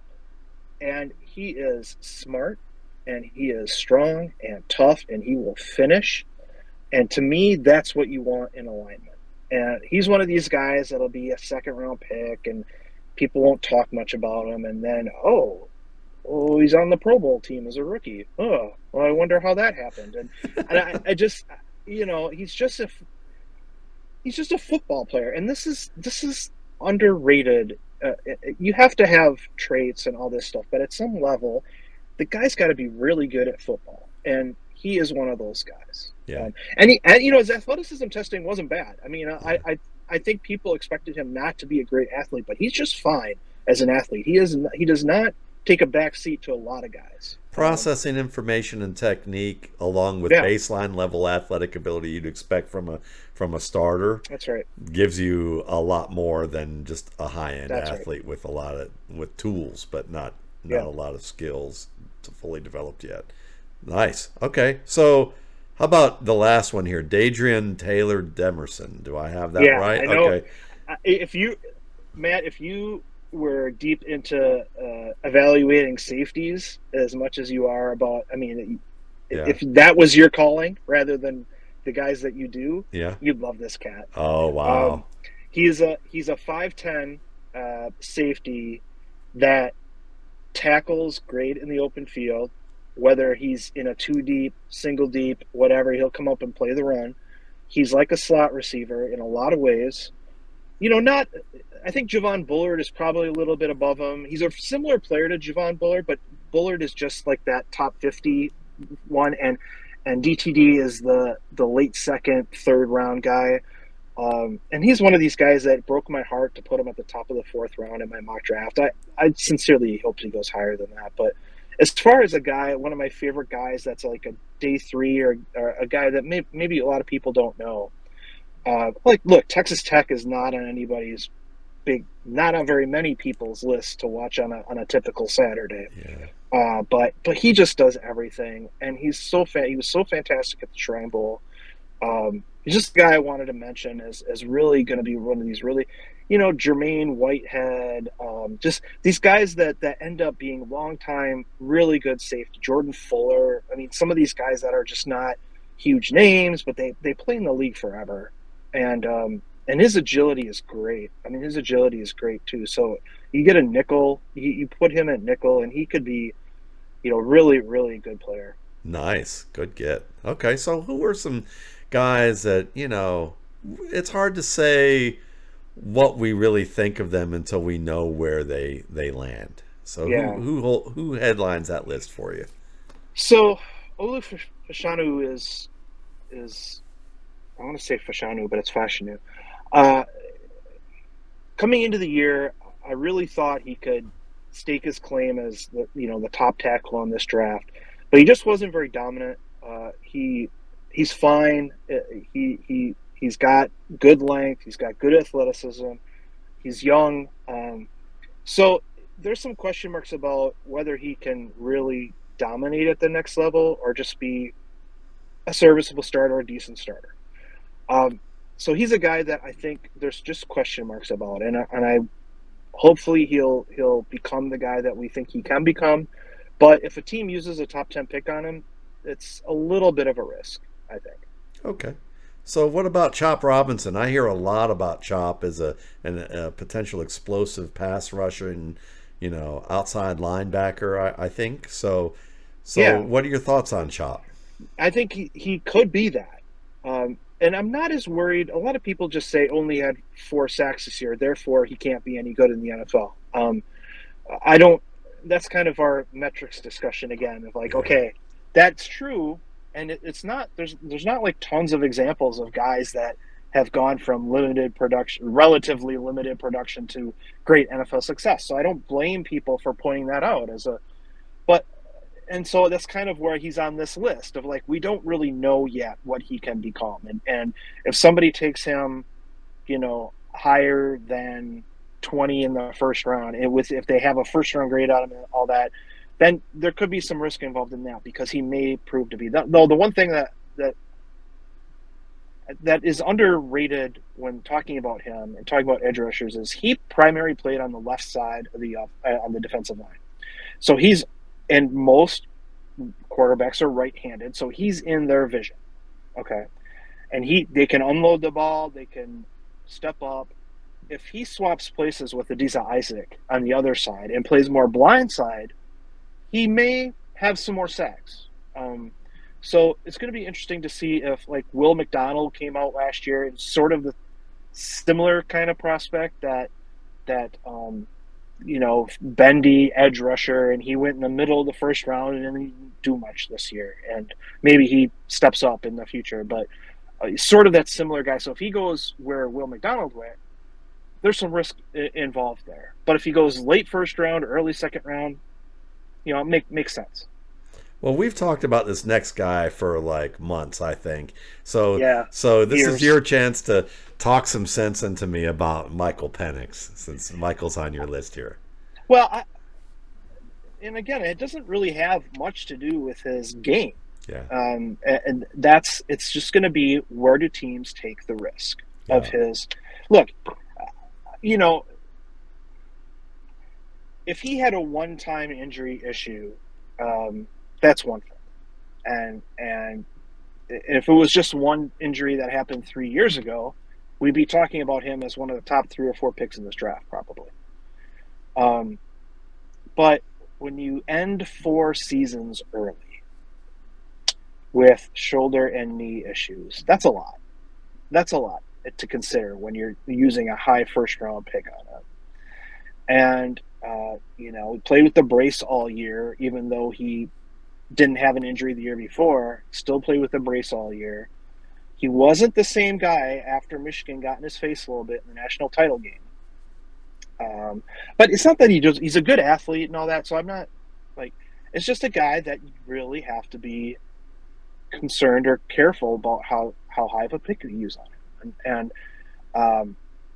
And he is smart, and he is strong and tough, and he will finish. And to me, that's what you want in a lineman. And he's one of these guys that'll be a second-round pick, and people won't talk much about him. And then, oh, oh, he's on the Pro Bowl team as a rookie. Oh, well, I wonder how that happened. And, and I, I just, you know, he's just a he's just a football player, and this is this is underrated. Uh, you have to have traits and all this stuff, but at some level, the guy's got to be really good at football, and he is one of those guys. Yeah. Um, and he, and you know, his athleticism testing wasn't bad. I mean, I, Yeah. I, I think people expected him not to be a great athlete, but he's just fine as an athlete. He is, he does not take a back seat to a lot of guys. Um, Processing information and technique along with yeah, baseline level athletic ability you'd expect from a from a starter that's right. gives you a lot more than just a high-end That's right. athlete with a lot of with tools but not not Yeah. a lot of skills to fully developed yet. Nice. Okay. So how about the last one here? Dadrian Taylor Demerson. Do I have that Yeah, right? I know. Okay. If you, Matt, if you were deep into uh, evaluating safeties as much as you are about, I mean, Yeah. if that was your calling rather than the guys that you do, Yeah. you'd love this cat. Oh, Um, wow. he's a he's a five ten uh, safety that tackles great in the open field. Whether he's in a two deep, single deep, whatever, he'll come up and play the run. He's like a slot receiver in a lot of ways. You know, not. I think Javon Bullard is probably a little bit above him. He's a similar player to Javon Bullard, but Bullard is just like that top fifty one, and and D T D is the the late second, third round guy. Um, and he's one of these guys that broke my heart to put him at the top of the fourth round in my mock draft. I, I sincerely hope he goes higher than that. But as far as a guy, one of my favorite guys that's like a day three or, or a guy that may, maybe a lot of people don't know. Uh, like, look, Texas Tech is not on anybody's big, not on very many people's list to watch on a, on a typical Saturday. Yeah. Uh, but but he just does everything, and he's so fa- he was so fantastic at the Shrine Bowl. Um, he's just the guy I wanted to mention as, as really going to be one of these really, you know, Jermaine Whitehead, um, just these guys that, that end up being long time, really good safety. Jordan Fuller. I mean, some of these guys that are just not huge names, but they, they play in the league forever. And, um, and his agility is great. I mean, his agility is great too. So you get a nickel, you, you put him at nickel, and he could be, you know, really, really good player. Nice. Good get. Okay. So who are some guys that, you know, it's hard to say what we really think of them until we know where they they land. So who Yeah. who who headlines that list for you? So Olu Fashanu is is I want to say Fashanu, but it's Fashanu. Uh, coming into the year, I really thought he could stake his claim as the you know the top tackle on this draft, but he just wasn't very dominant. Uh, he he's fine. Uh, He he he's got good length. He's got good athleticism. He's young. Um, so there's some question marks about whether he can really dominate at the next level or just be a serviceable starter or a decent starter. Um, so he's a guy that I think there's just question marks about, and I, and I hopefully he'll he'll become the guy that we think he can become. But if a team uses a top ten pick on him, it's a little bit of a risk, I think. Okay. So what about Chop Robinson? I hear a lot about Chop as a, an, a potential explosive pass rusher and, you know, outside linebacker, I, I think. So so Yeah, what are your thoughts on Chop? I think he, he could be that. Um, and I'm not as worried. A lot of people just say only had four sacks this year, therefore he can't be any good in the N F L. Um, I don't. That's kind of our metrics discussion again of like, Yeah. okay, that's true, and it, it's not. There's there's not like tons of examples of guys that have gone from limited production, relatively limited production, to great N F L success. So I don't blame people for pointing that out as a. But and so that's kind of where he's on this list of like we don't really know yet what he can become, and and if somebody takes him, you know, higher than twenty in the first round, and with if they have a first round grade on him and all that, then there could be some risk involved in that because he may prove to be that. Though the one thing that that that is underrated when talking about him and talking about edge rushers is he primarily played on the left side of the uh, on the defensive line. So he's and most quarterbacks are right-handed, so he's in their vision. Okay, and he they can unload the ball, they can step up. If he swaps places with Adisa Isaac on the other side and plays more blind side, he may have some more sacks. Um, so it's going to be interesting to see if like Will McDonald came out last year and sort of the similar kind of prospect that that um, you know, bendy edge rusher, and he went in the middle of the first round and didn't do much this year. And maybe he steps up in the future, but uh, sort of that similar guy. So if he goes where Will McDonald went, there's some risk I- involved there. But if he goes late first round, early second round, you know, it make makes sense. Well, we've talked about this next guy for like months, I think. So, Yeah, so this is years. your chance to talk some sense into me about Michael Penix, since Michael's on your list here. Well, I, and again, it doesn't really have much to do with his game. Yeah, Um, and, and that's it's just going to be, where do teams take the risk of yeah, his look? You know, if he had a one-time injury issue, um, that's one thing, and and if it was just one injury that happened three years ago, we'd be talking about him as one of the top three or four picks in this draft, probably. Um, but when you end four seasons early with shoulder and knee issues, that's a lot. That's a lot to consider when you're using a high first round pick on him. And, uh, you know, he played with the brace all year, even though he didn't have an injury the year before, still played with the brace all year. He wasn't the same guy after Michigan got in his face a little bit in the national title game. Um, but it's not that he just, he's a good athlete and all that. So I'm not like, it's just a guy that you really have to be concerned or careful about how, how high of a pick you use on him. And, and um,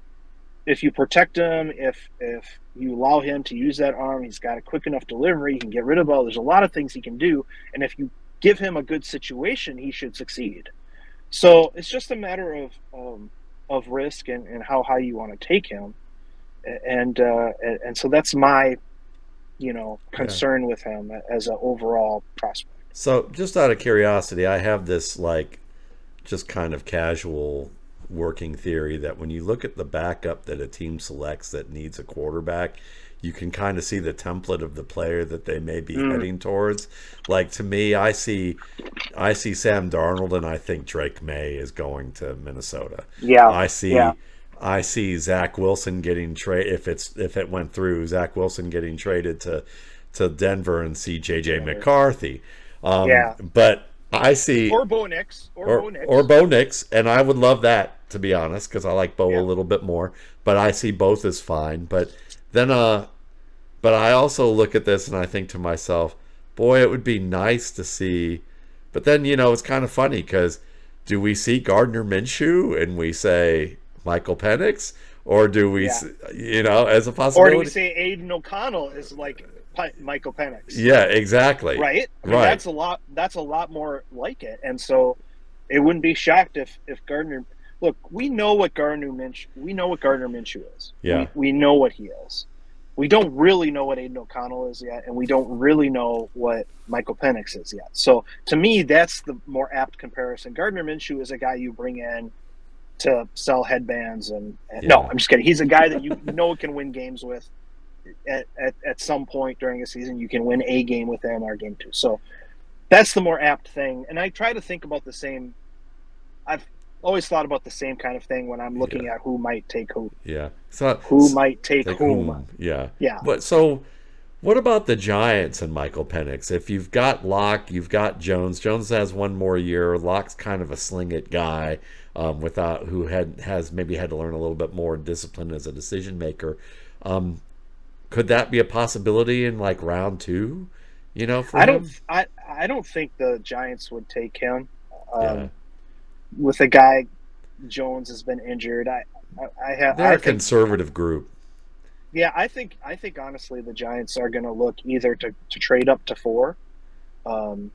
if you protect him, if if you allow him to use that arm, he's got a quick enough delivery, he can get rid of all. There's a lot of things he can do. And if you give him a good situation, he should succeed. So it's just a matter of um, of risk and, and how high you want to take him. And, uh, and and so that's my, you know, concern yeah. with him as an overall prospect. So just out of curiosity, I have this like just kind of casual working theory that when you look at the backup that a team selects that needs a quarterback, you can kind of see the template of the player that they may be mm. heading towards. Like to me, I see I see Sam Darnold and I think Drake May is going to Minnesota. Yeah. I see yeah. I see Zach Wilson getting traded if it's if it went through, Zach Wilson getting traded to to Denver, and see J J McCarthy. Um, yeah. But I see or Bo Nix or, or Bo Nix or Bo Nix, and I would love that, to be honest, because I like Bo yeah. a little bit more. But I see both as fine. But then, uh, but I also look at this and I think to myself, boy, it would be nice to see. But then, you know, it's kind of funny because do we see Gardner Minshew and we say Michael Penix, or do we, yeah. you know, as a possibility? Or do we say Aiden O'Connell is like Michael Penix? Yeah, exactly. Right. I mean, right. That's a lot. That's a lot more like it. And so, it wouldn't be shocked if if Gardner. Look, we know what Gardner Minshew. We know what Gardner Minshew is. Yeah. We, we know what he is. We don't really know what Aiden O'Connell is yet, and we don't really know what Michael Penix is yet. So, to me, that's the more apt comparison. Gardner Minshew is a guy you bring in to sell headbands and, and yeah. no, I'm just kidding. He's a guy that you know can win games with. At, at at some point during a season, you can win a game with him or game two. So that's the more apt thing. And I try to think about the same. I've always thought about the same kind of thing when I'm looking yeah. at who might take who. Yeah. So who so, might take like whom. whom. Yeah. Yeah. But so what about the Giants and Michael Penix? If you've got Locke, you've got Jones. Jones has one more year. Locke's kind of a sling it guy. Um, without who had has maybe had to learn a little bit more discipline as a decision maker. Um, could that be a possibility in like round two? You know, for I him? don't. I I don't think the Giants would take him. Um, yeah. With a guy, Jones has been injured. I I, I have. They're I a think, conservative group. Yeah, I think I think honestly the Giants are going to look either to, to trade up to four, um,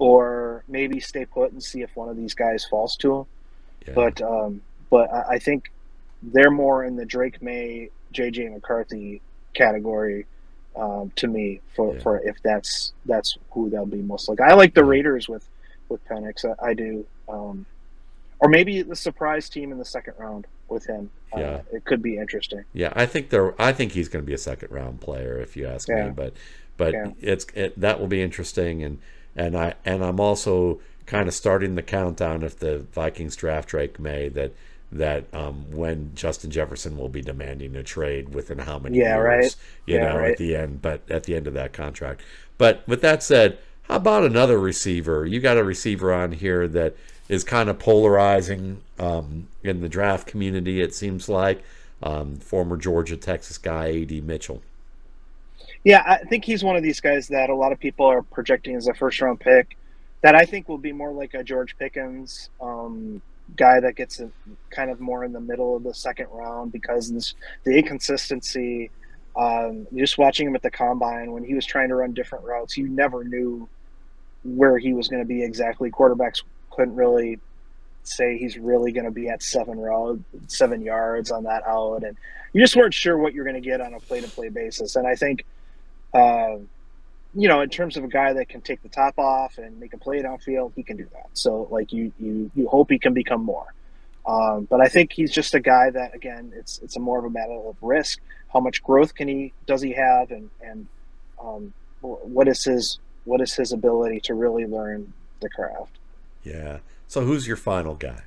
or maybe stay put and see if one of these guys falls to them. Yeah. But um, but I think they're more in the Drake May, J J McCarthy category um, to me for, yeah. for if that's that's who they'll be most like. I like the Raiders with with Penix. I, I do, um, or maybe the surprise team in the second round with him. Uh, yeah, it could be interesting. Yeah, I think they're. I think he's going to be a second round player if you ask yeah. me. But but yeah. it's it, that will be interesting, and and I and I'm also kind of starting the countdown if the Vikings draft Drake May that that um, when Justin Jefferson will be demanding a trade within how many Yeah, right. years, you Yeah, know, right. at the end, but at the end of that contract. But with that said, how about another receiver? You got a receiver on here that is kind of polarizing um, in the draft community, it seems like. Um, former Georgia Texas guy, A D Mitchell. Yeah, I think he's one of these guys that a lot of people are projecting as a first round pick that I think will be more like a George Pickens um, guy that gets a, kind of more in the middle of the second round because this, the inconsistency. Um, just watching him at the combine when he was trying to run different routes, you never knew where he was going to be exactly. Quarterbacks couldn't really say he's really going to be at seven road, seven yards on that out, and you just weren't sure what you're going to get on a play to play basis. And I think uh, you know, in terms of a guy that can take the top off and make a play downfield, he can do that. So, like, you you you hope he can become more. Um, but I think he's just a guy that, again, it's it's a more of a matter of risk. How much growth can he does he have, and and um, what is his what is his ability to really learn the craft? Yeah. So who's your final guy?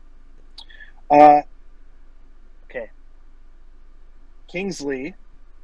Uh, okay, Kingsley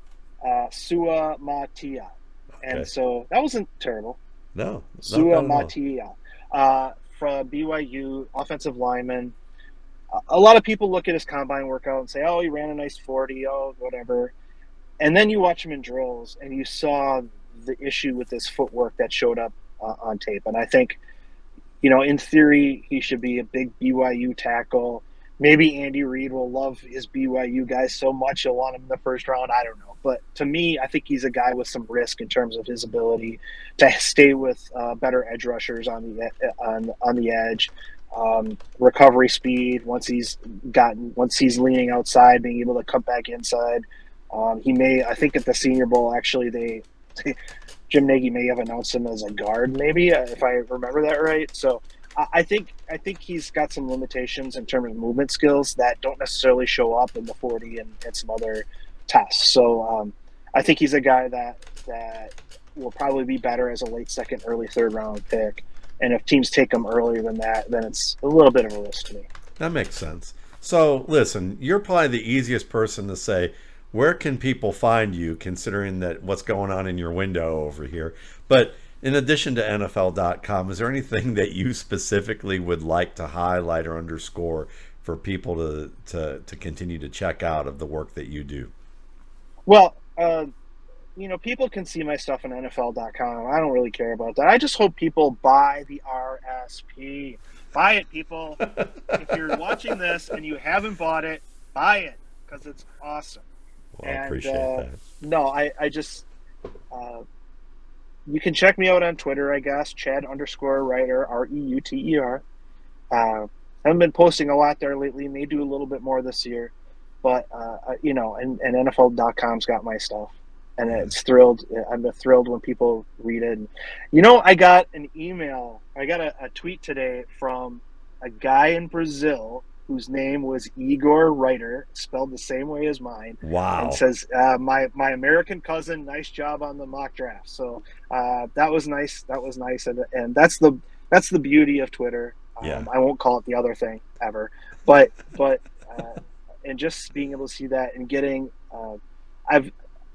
uh, Suamataia. And Okay. so that wasn't terrible. No, not bad at all. Suamataia uh, from B Y U, offensive lineman. Uh, a lot of people look at his combine workout and say, oh, he ran a nice forty, oh, whatever. And then you watch him in drills and you saw the issue with his footwork that showed up uh, on tape. And I think, you know, in theory, he should be a big B Y U tackle. Maybe Andy Reid will love his B Y U guys so much he'll want him in the first round. I don't know. But to me, I think he's a guy with some risk in terms of his ability to stay with uh, better edge rushers on the on on the edge, um, recovery speed. Once he's gotten, once he's leaning outside, being able to cut back inside. Um, he may, I think, at the Senior Bowl, actually, they, they Jim Nagy may have announced him as a guard, maybe uh, if I remember that right. So I, I think I think he's got some limitations in terms of movement skills that don't necessarily show up in the forty and, and some other tests. So um, I think he's a guy that that will probably be better as a late second, early third round pick. And if teams take him earlier than that, then it's a little bit of a risk to me. That makes sense. So listen, you're probably the easiest person to say, where can people find you, considering that what's going on in your window over here. But in addition to N F L dot com, is there anything that you specifically would like to highlight or underscore for people to to, to continue to check out of the work that you do? Well, uh, you know, people can see my stuff on N F L dot com. I don't really care about that. I just hope people buy the R S P. Buy it, people. If you're watching this and you haven't bought it, buy it because it's awesome. Well, I and appreciate uh, that. no, I, I just uh, you can check me out on Twitter, I guess. Chad underscore writer, R E U T E R. Uh, I haven't been posting a lot there lately. May do a little bit more this year, but uh, you know, and, and N F L dot com's got my stuff, and it's thrilled. I'm thrilled when people read it. And, you know, I got an email. I got a, a tweet today from a guy in Brazil whose name was Igor Reiter, spelled the same way as mine. Wow. And says, uh, my, my American cousin, nice job on the mock draft. So uh, that was nice. That was nice. And, and that's the, that's the beauty of Twitter. Um, Yeah. I won't call it the other thing ever, but, but, uh, and just being able to see that and getting, uh, I've,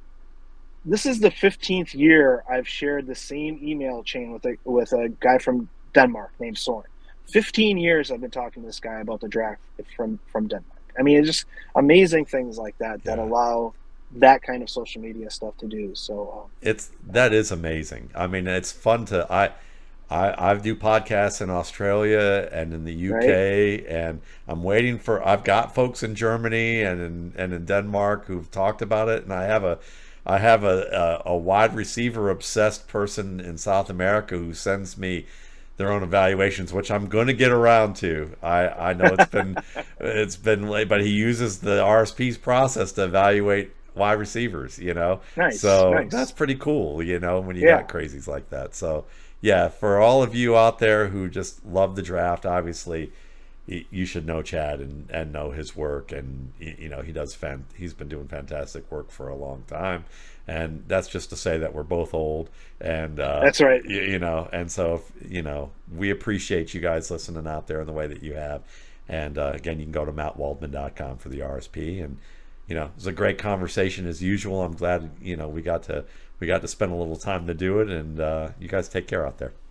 this is the fifteenth year I've shared the same email chain with a, with a guy from Denmark named Soren. fifteen years I've been talking to this guy about the draft from, from Denmark. I mean, it's just amazing things like that that Yeah. allow that kind of social media stuff to do. So um, It's that is amazing. I mean, it's fun to I I I do podcasts in Australia and in the U K, right? and I'm waiting for I've got folks in Germany and in and in Denmark who've talked about it, and I have a I have a, a, a wide receiver obsessed person in South America who sends me their own evaluations, which I'm going to get around to. I, I know it's been it's been late, but he uses the R S P's process to evaluate wide receivers. You know, Nice, so nice. that's pretty cool. You know, when you Yeah. got crazies like that. So yeah, for all of you out there who just love the draft, obviously y- you should know Chad and, and know his work, and y- you know he does fan he's been doing fantastic work for a long time, and that's just to say that we're both old, and uh, That's right. y- you know and so if, you know we appreciate you guys listening out there in the way that you have, And uh, again, you can go to matt waldman dot com for the R S P. And you know, it was a great conversation as usual. I'm glad, you know, we got to we got to spend a little time to do it. And uh, you guys take care out there.